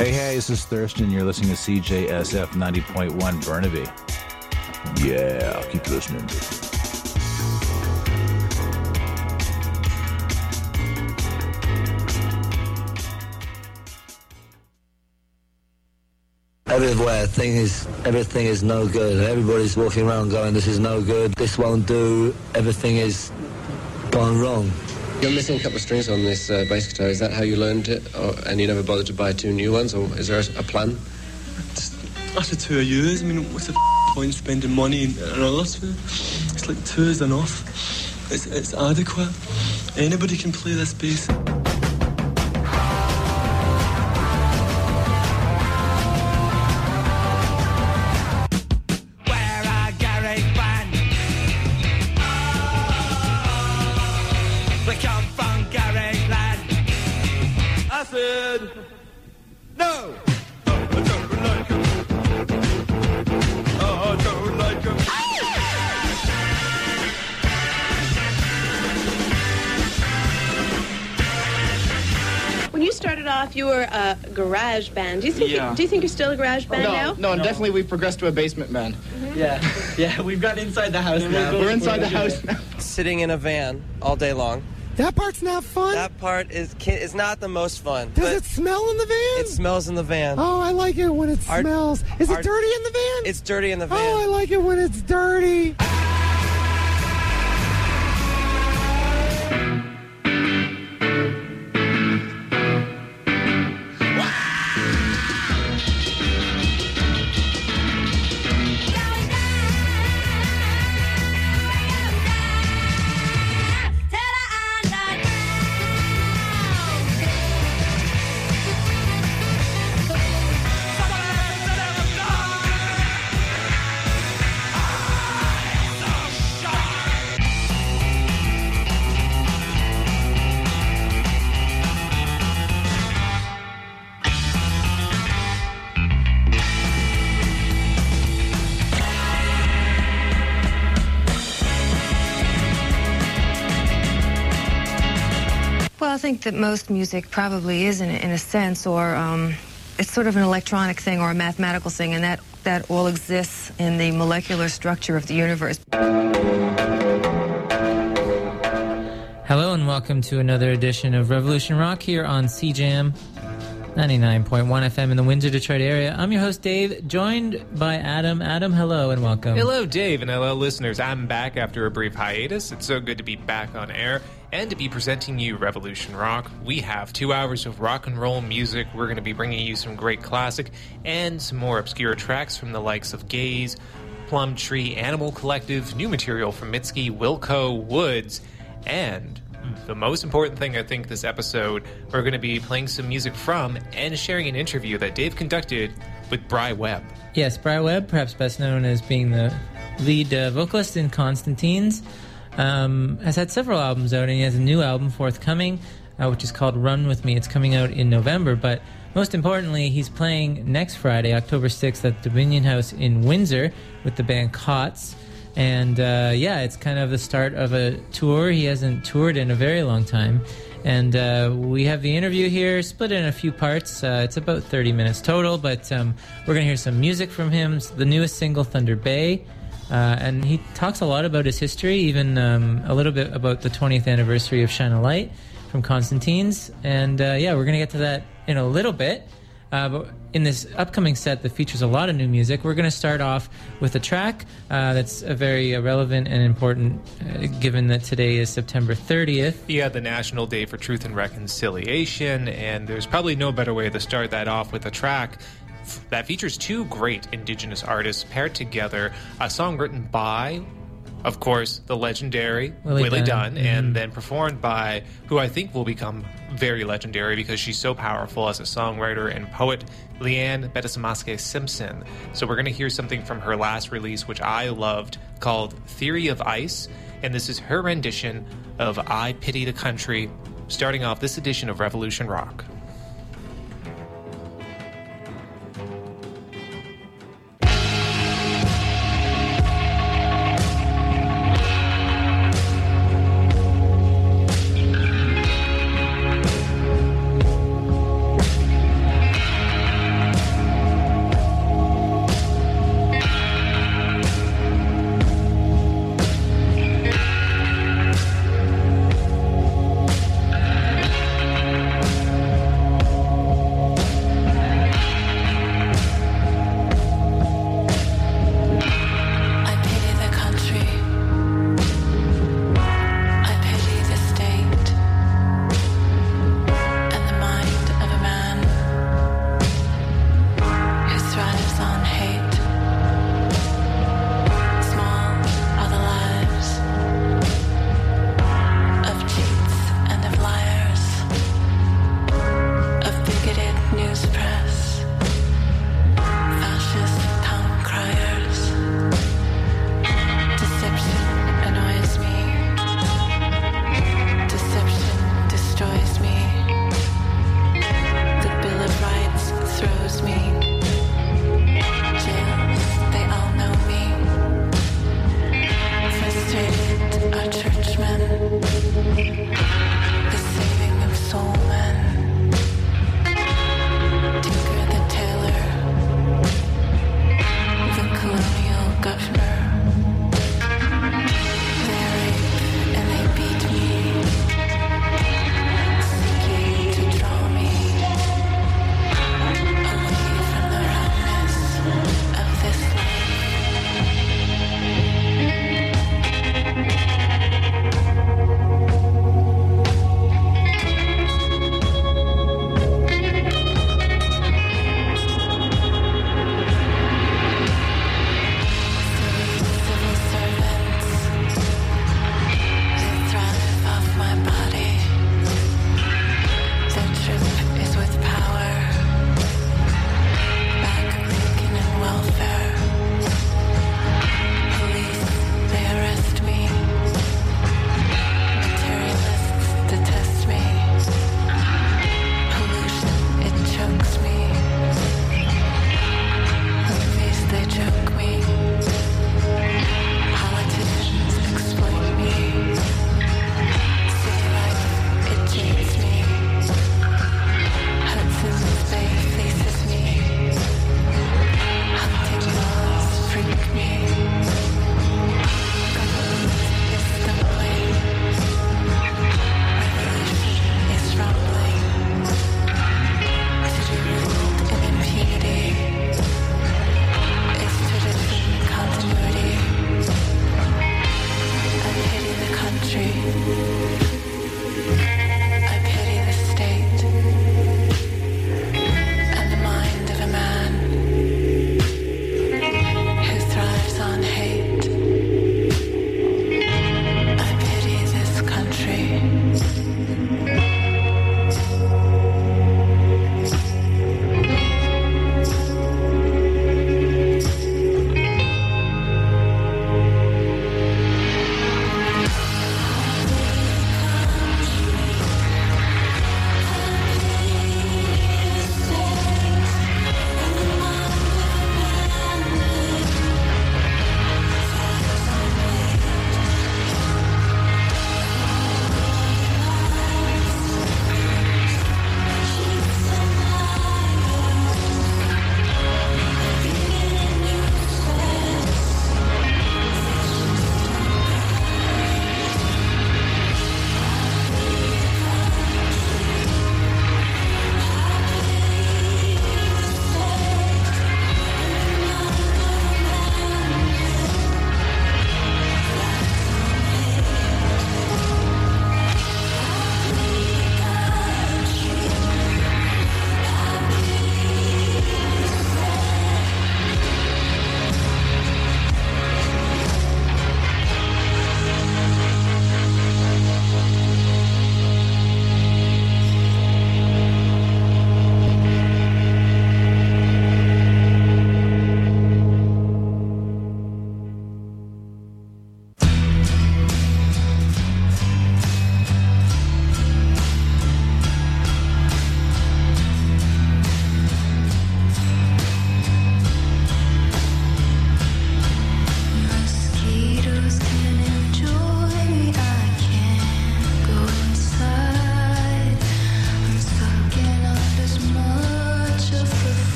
Hey, this is Thurston. You're listening to CJSF 90.1 Burnaby. Yeah, keep listening. Everywhere, everything is no good. Everybody's walking around going, this is no good, this won't do, everything is gone wrong. You're missing a couple of strings on this bass guitar. Is that how you learned it? And you never bothered to buy two new ones? Or is there a plan? After 2 years, I mean, what's the point spending money on others for? It's like 2 is enough. It's adequate. Anybody can play this bass. You were a garage band. Do you think you're still a garage band now? No, definitely we've progressed to a basement band. Mm-hmm. Yeah, we've got inside the house now. We're inside the house now. Sitting in a van all day long. That part's not fun? That part is not the most fun. Does it smell in the van? It smells in the van. Oh, I like it when it smells. Is it dirty in the van? It's dirty in the van. Oh, I like it when it's dirty. Well, I think that most music probably is in a sense, or it's sort of an electronic thing or a mathematical thing, and that all exists in the molecular structure of the universe. Hello and welcome to another edition of Revolution Rock here on CJAM 99.1 FM in the Windsor, Detroit area. I'm your host, Dave, joined by Adam. Adam, hello and welcome. Hello, Dave, and hello, listeners. I'm back after a brief hiatus. It's so good to be back on air and to be presenting you Revolution Rock. We have 2 hours of rock and roll music. We're going to be bringing you some great classic and some more obscure tracks from the likes of Gaze, Plum Tree, Animal Collective, new material from Mitski, Wilco, Woods, and the most important thing, I think, this episode, we're going to be playing some music from and sharing an interview that Dave conducted with Bry Webb. Yes, Bry Webb, perhaps best known as being the lead vocalist in Constantine's, has had several albums out, and he has a new album forthcoming, which is called Run With Me. It's coming out in November, but most importantly, he's playing next Friday, October 6th, at Dominion House in Windsor with the band Cots. And it's kind of the start of a tour. He hasn't toured in a very long time. And we have the interview here split in a few parts. It's about 30 minutes total, but we're going to hear some music from him, the newest single, Thunder Bay. And he talks a lot about his history, even a little bit about the 20th anniversary of Shine a Light from Constantine's. And we're going to get to that in a little bit. But in this upcoming set that features a lot of new music, we're going to start off with a track that's very relevant and important, given that today is September 30th. Yeah, the National Day for Truth and Reconciliation, and there's probably no better way to start that off with a track that features two great Indigenous artists paired together, a song written by, of course, the legendary Willie Dunn, and then performed by who I think will become very legendary because she's so powerful as a songwriter and poet, Leanne Bettisamaske Simpson. So we're going to hear something from her last release, which I loved, called Theory of Ice, and this is her rendition of I Pity the Country, starting off this edition of Revolution Rock.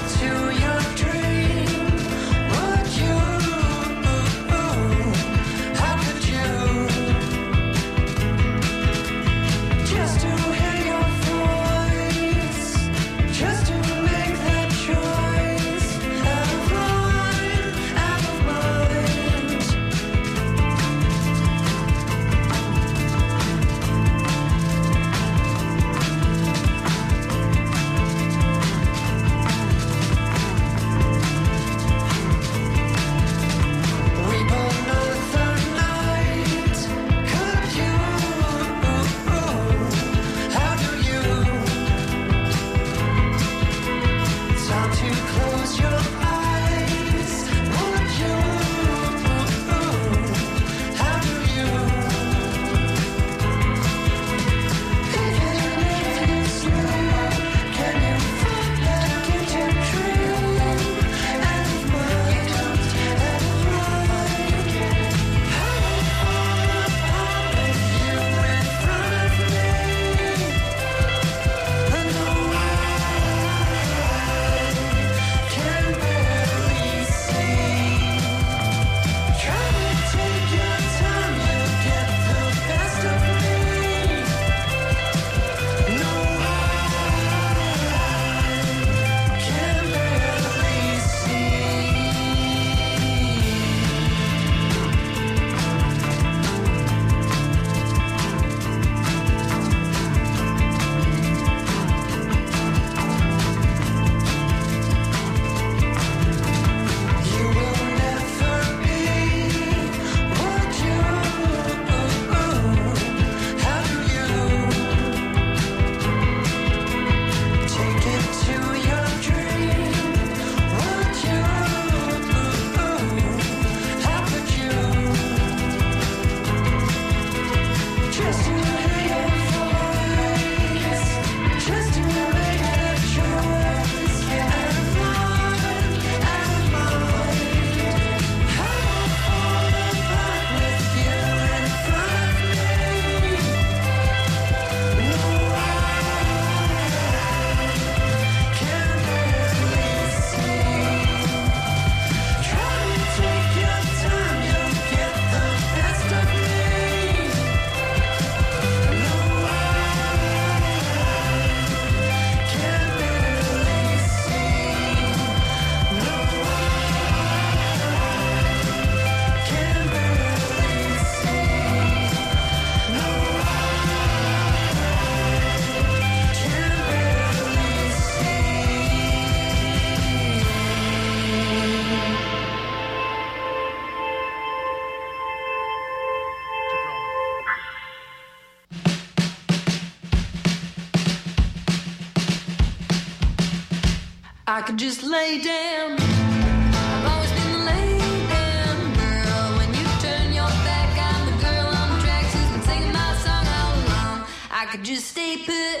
I could just lay down. I've always been the lay down girl. When you turn your back, I'm the girl on the tracks who's been singing my song all along. I could just stay put.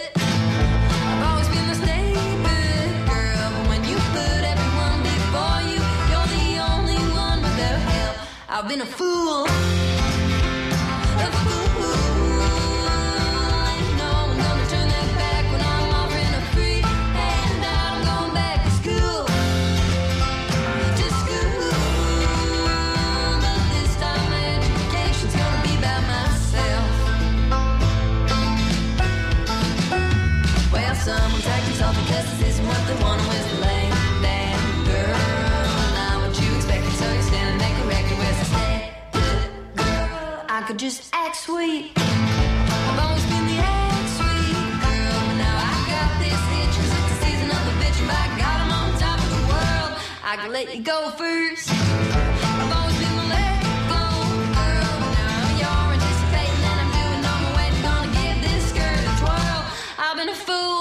I've always been the stay put girl. But when you put everyone before you, you're the only one without help. I've been a fool. A fool. Someone's acting soft because this isn't what they want, was the lay down girl. Not what you expected, so you stand and make a record where I stay girl. I could just act sweet. I've always been the act sweet girl, but now I got this itch 'cause it's the season of the bitch, and by God I'm on top of the world. I could let you go first. I've always been the let go girl, but now you're anticipating that I'm doing all my way. Gonna give this skirt a twirl. I've been a fool.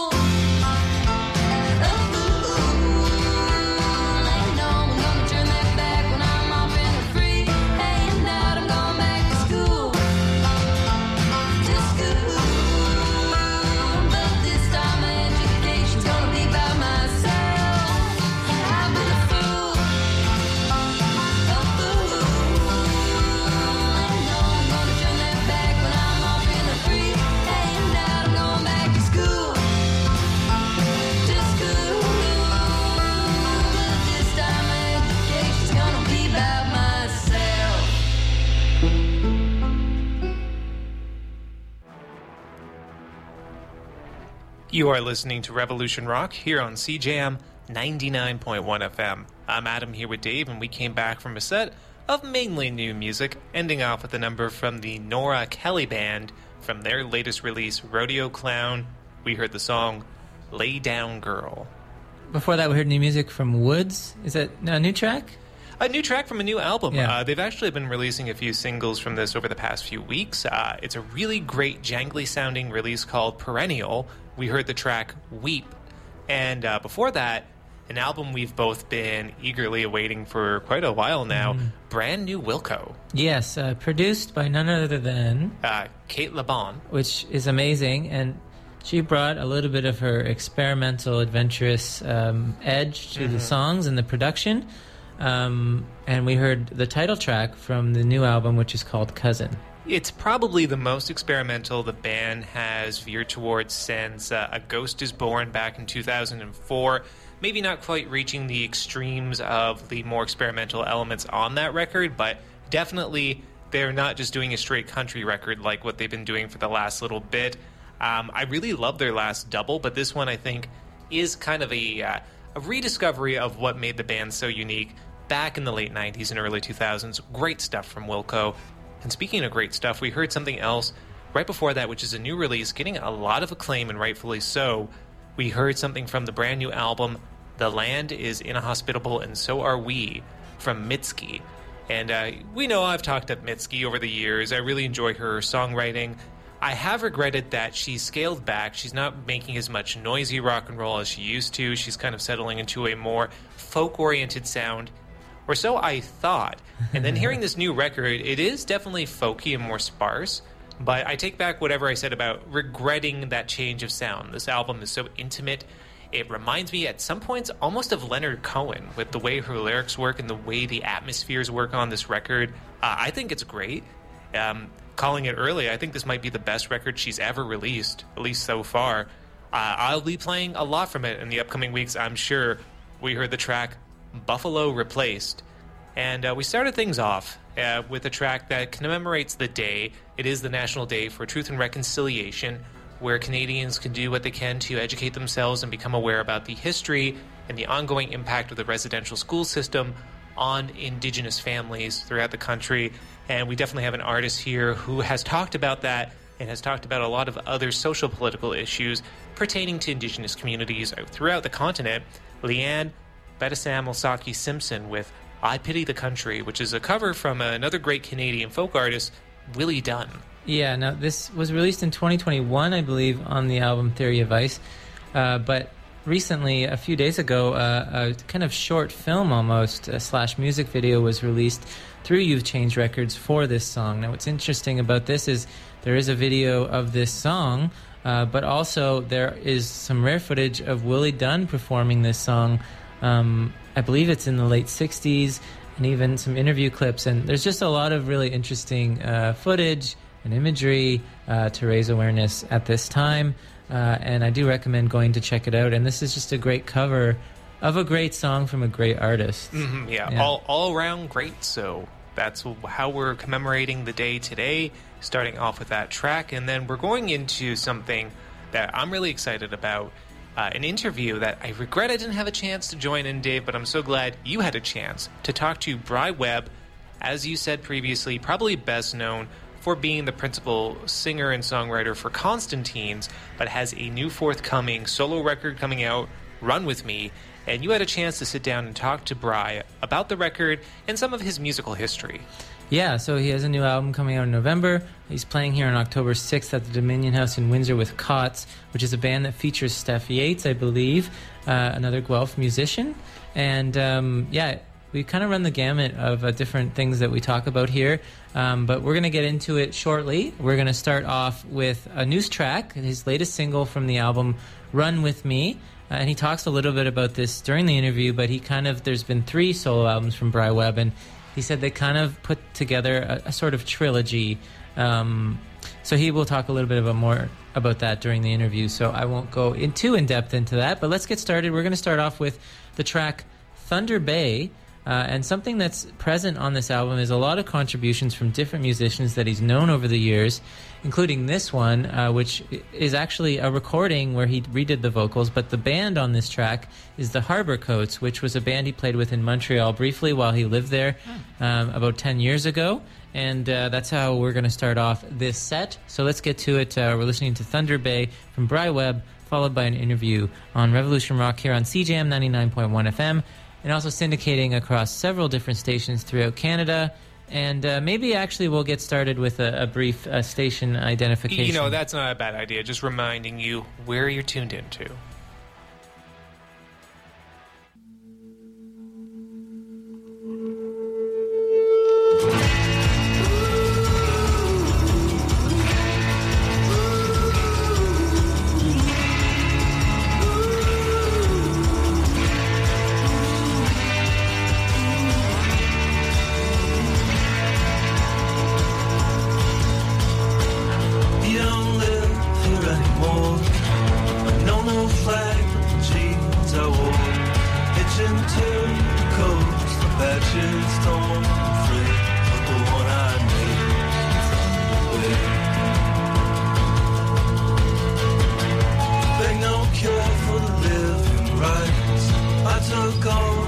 You are listening to Revolution Rock here on CJM 99.1 FM. I'm Adam here with Dave, and we came back from a set of mainly new music, ending off with a number from the Nora Kelly Band from their latest release, Rodeo Clown. We heard the song Lay Down Girl. Before that, we heard new music from Woods. Is that a new track? A new track from a new album. Yeah. They've actually been releasing a few singles from this over the past few weeks. It's a really great, jangly-sounding release called Perennial. We heard the track Weep. And before that, an album we've both been eagerly awaiting for quite a while now, Brand New Wilco. Yes, produced by none other than... Kate LeBon. Which is amazing, and she brought a little bit of her experimental, adventurous edge to the songs and the production. And we heard the title track from the new album, which is called Cousin. It's probably the most experimental the band has veered towards since A Ghost is Born back in 2004. Maybe not quite reaching the extremes of the more experimental elements on that record, but definitely they're not just doing a straight country record like what they've been doing for the last little bit. I really love their last double, but this one I think is kind of a rediscovery of what made the band so unique back in the late 90s and early 2000s. Great stuff from Wilco. And speaking of great stuff, we heard something else right before that, which is a new release, getting a lot of acclaim, and rightfully so. We heard something from the brand new album, The Land is Inhospitable and So Are We, from Mitski. And we know I've talked up Mitski over the years. I really enjoy her songwriting. I have regretted that she's scaled back. She's not making as much noisy rock and roll as she used to. She's kind of settling into a more folk-oriented sound, or so I thought. And then hearing this new record, it is definitely folky and more sparse, but I take back whatever I said about regretting that change of sound. This album is so intimate. It reminds me at some points almost of Leonard Cohen with the way her lyrics work and the way the atmospheres work on this record. I think it's great. Calling it early, I think this might be the best record she's ever released, at least so far. I'll be playing a lot from it in the upcoming weeks, I'm sure. We heard the track Buffalo Replaced. And we started things off with a track that commemorates the day. It is the National Day for Truth and Reconciliation, where Canadians can do what they can to educate themselves and become aware about the history and the ongoing impact of the residential school system on Indigenous families throughout the country. And we definitely have an artist here who has talked about that and has talked about a lot of other social political issues pertaining to Indigenous communities throughout the continent. Leanne Betasam Simpson with I Pity the Country, which is a cover from another great Canadian folk artist, Willie Dunn. Yeah, now this was released in 2021, I believe, on the album Theory of Ice. But recently, a few days ago, a kind of short film almost, / music video was released through You've Changed Records for this song. Now, what's interesting about this is there is a video of this song, but also there is some rare footage of Willie Dunn performing this song. I believe it's in the late 60s, and even some interview clips. And there's just a lot of really interesting footage and imagery to raise awareness at this time. And I do recommend going to check it out. And this is just a great cover of a great song from a great artist. Yeah. All around great. So that's how we're commemorating the day today, starting off with that track. And then we're going into something that I'm really excited about. An interview that I regret I didn't have a chance to join in, Dave, but I'm so glad you had a chance to talk to Bry Webb. As you said previously, probably best known for being the principal singer and songwriter for Constantines, but has a new forthcoming solo record coming out, Run With Me. And you had a chance to sit down and talk to Bry about the record and some of his musical history. Yeah, so he has a new album coming out in November. He's playing here on October 6th at the Dominion House in Windsor with Cots, which is a band that features Steph Yates, I believe, another Guelph musician. And we kind of run the gamut of different things that we talk about here, but we're going to get into it shortly. We're going to start off with a news track, his latest single from the album, Run With Me. And he talks a little bit about this during the interview, but there's been 3 solo albums from Bry Webb, and he said they kind of put together a sort of trilogy. So he will talk a little bit more about that during the interview, so I won't go too in-depth into that. But let's get started. We're going to start off with the track Thunder Bay And something that's present on this album is a lot of contributions from different musicians that he's known over the years, including this one, which is actually a recording where he redid the vocals. But the band on this track is the Harbor Coats, which was a band he played with in Montreal briefly while he lived there about 10 years ago. And that's how we're going to start off this set. So let's get to it. We're listening to Thunder Bay from Bry Webb, followed by an interview on Revolution Rock here on CJM 99.1 FM, and also syndicating across several different stations throughout Canada. And maybe actually we'll get started with a brief station identification. You know, that's not a bad idea. Just reminding you where you're tuned into. Go